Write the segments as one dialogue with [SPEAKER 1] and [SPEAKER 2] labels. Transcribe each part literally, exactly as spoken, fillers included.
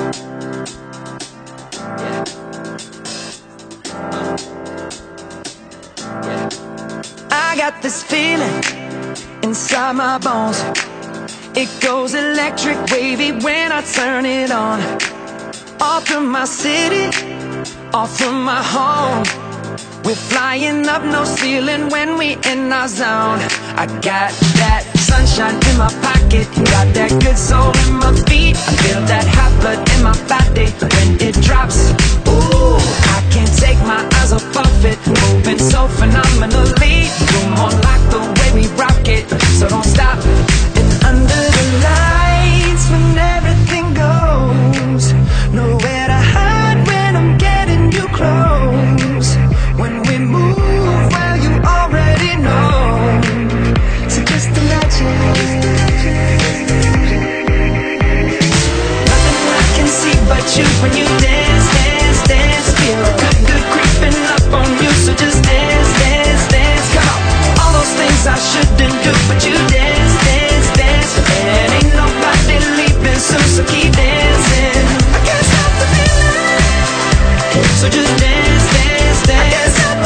[SPEAKER 1] I got this feeling inside my bones. It goes electric wavy when I turn it on. Off from my city, off from my home. We're flying up, no ceiling when we in our zone. I got that sunshine in my pocket, got that good soul in my feet. I feel that hot blood in my body when it drops. Ooh, I can't take my eyes off of it, moving so phenomenally. You're more like the way we rock it, so don't stop. And under the lights, when everything goes, nowhere to hide when I'm getting you close. When we move, well, you already know. So just imagine. Nothing I can see but you when you dance, dance, dance. Feel good, good creeping up on you. So just dance, dance, dance. Come on. All those things I shouldn't do, but you dance, dance, dance. And ain't nobody leaving soon, so keep dancing. I can't stop the feeling. So just dance, dance, dance.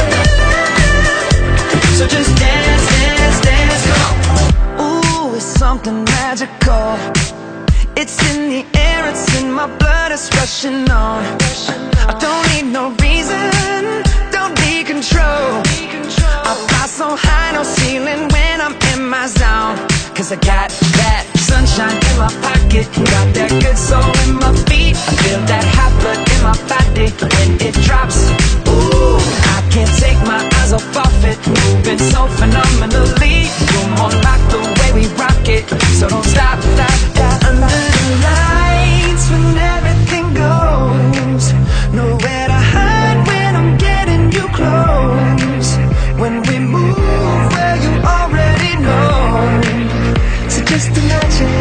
[SPEAKER 1] So just dance, dance, dance, come on. Ooh, it's something magical. It's in the air, it's in my blood, it's rushing on. I don't need no reason, don't need control. I fly so high, no ceiling when I'm in my zone. Cause I got that sunshine in my pocket, got that good soul in my feet. I feel that hot blood in my body when it drops. Ooh, I can't take my eyes off of it, moving so phenomenally. You're more like the way we rock it, so don't stop, stop, stop. Under the lights, when everything goes, nowhere to hide when I'm getting you close. When we move, well, you already know. So just imagine.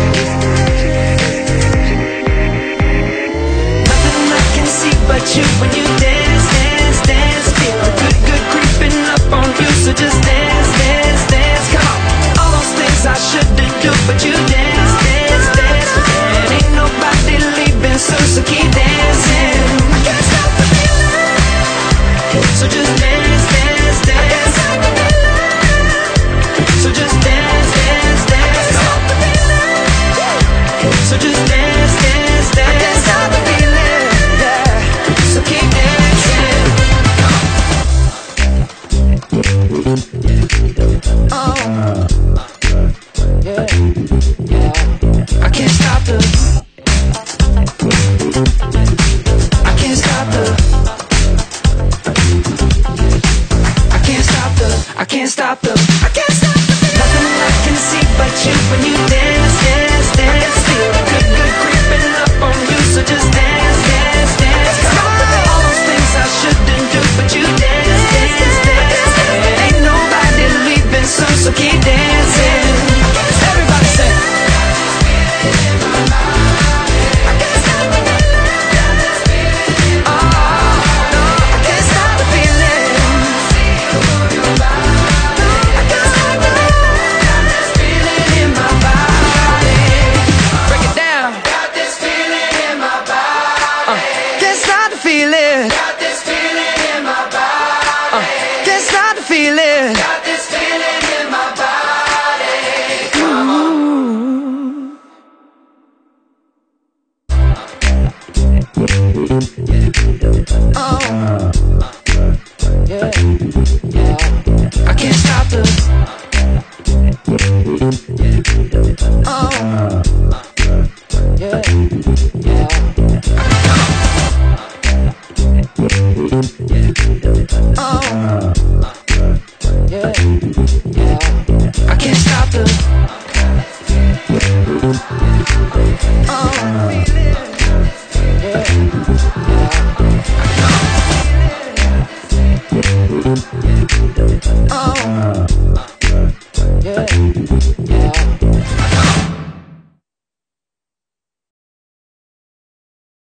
[SPEAKER 1] Nothing I can see but you when you dance, dance, dance. Feel the good, good creeping up on you. So just dance, dance, dance. Come on. All those things I shouldn't do, but you dance, dance, dance. And ain't nobody leaving soon, so keep dancing. I can't stop the feeling. So just dance, dance, dance. So just dance, dance, dance. Stop the feeling. So just dance, dance, dance. I can't stop the feeling. Yeah. So keep dancing. Oh, yeah, yeah. I can't stop the. I can't stop the. I can't stop the. I can't stop the. I can't stop the. Nothing I can see but you when you dance, dance, dance. Feel the good, good creeping up on you. So just dance, dance, dance. All those things I shouldn't do, but you dance, dance, dance. And ain't nobody leaving soon, so keep dancing. Everybody say. I can't stop the feeling. Oh, no, I can't stop the feeling. I can't stop the feeling in my body. Break it down. Got this feeling in my body. Uh, can't stop the feeling. Got this feeling in my body. Uh, can't stop the feeling. Got this feeling in my body. Come on. Oh, yeah, yeah. I can't stop the. Oh, yeah, yeah. Oh, yeah, yeah. I can't stop the. Oh, yeah, yeah.